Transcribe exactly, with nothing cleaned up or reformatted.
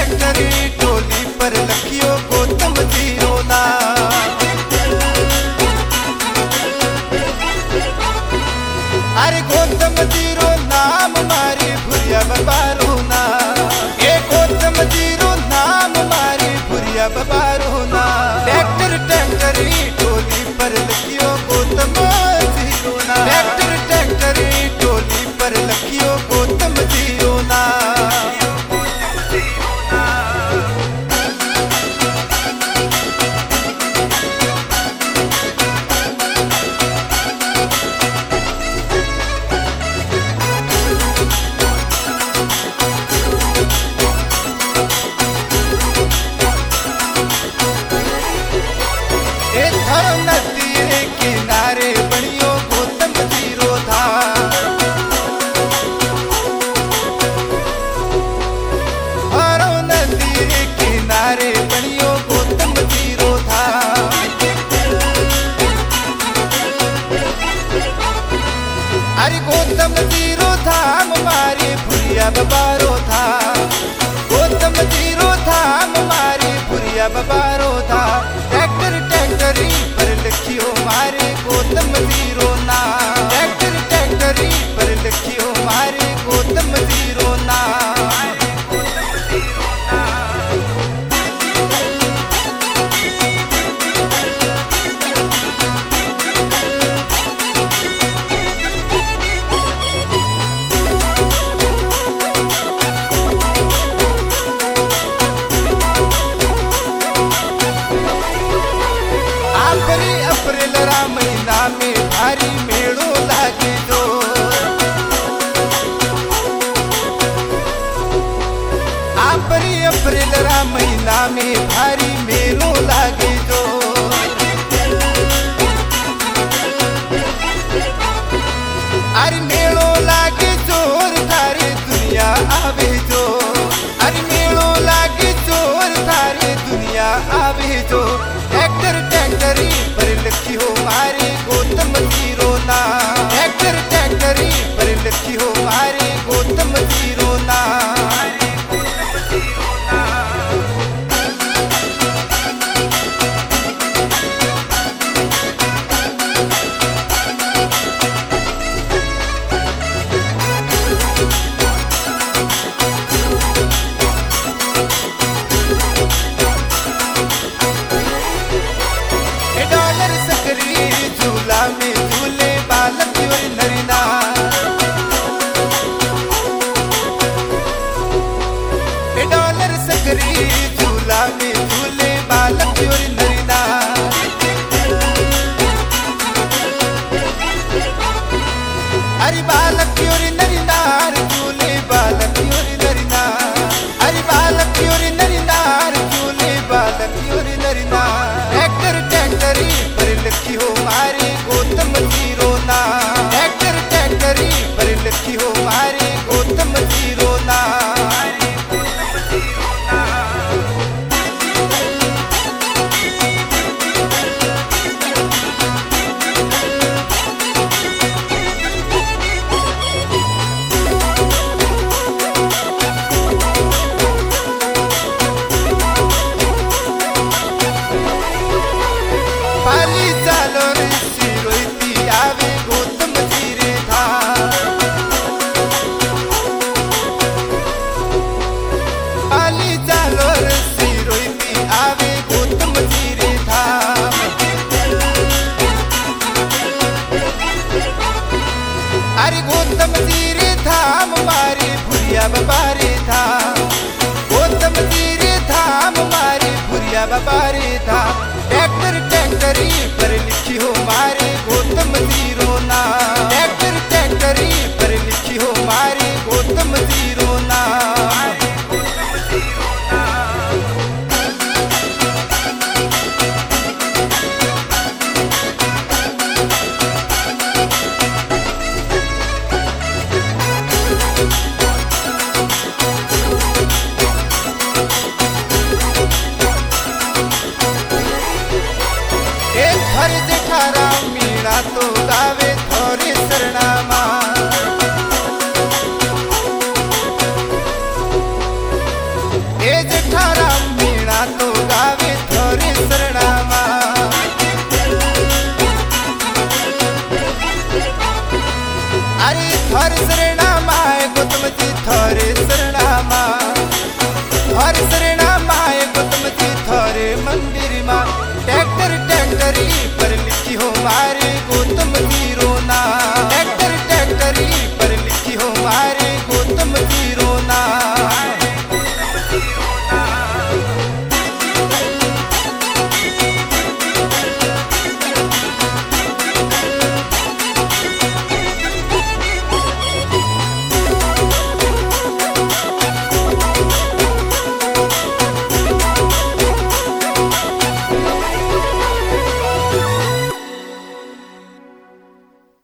ट्रैक्टरी टोली पर लखियो गौतम जीरो ना। अरे गौतम जीरो नाम मारी भुरिया बबारो ना। ये गौतम जीरो नाम मारी भुरिया बबारो ना। ट्रैक्टर ट्रैक्टरी टोली पर लखियो गौतम जीरो ना। ट्रैक्टर ट्रैक्टरी टोली पर लखियो गौतम जीरो ना। नदी रे किनारे बनियो गौतम जीरो था। हरो नदी रे किनारे बनियो गौतम जीरो था। अरे गौतम जीरो था हमारी भुरिया बबारो था। गौतम जीरो था हमारी भुरिया बबारो था। ट्रैक्टर ट्रैक्टरी पर लखियो मारे गौतम जीरो ना। ट्रैक्टर ट्रैक्टरी पर लखियो मारे गौतम जीरो ना। अप्रैल रा महीना में भारी मेड़ो लागे जो। आपरी अप्रैल रा महीना में भारी